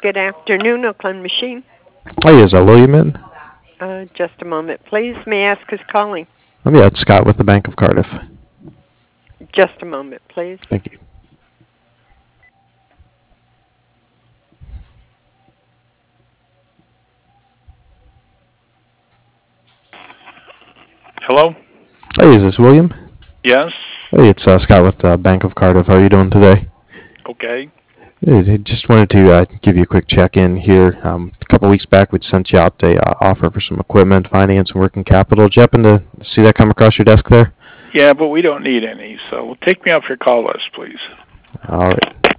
Good afternoon, Oakland Machine. Hey, is William in? Just a moment, please. May I ask who's calling? Yeah, it's Scott with the Bank of Cardiff. Just a moment, please. Thank you. Hello? Hey, is this William? Yes? Hey, it's Scott with the Bank of Cardiff. How are you doing today? Okay. Hey, just wanted to give you a quick check-in here. A couple weeks back, we'd sent you out a offer for some equipment, finance, and working capital. Did you happen to see that come across your desk there? Yeah, but we don't need any, so take me off your call list, please. All right.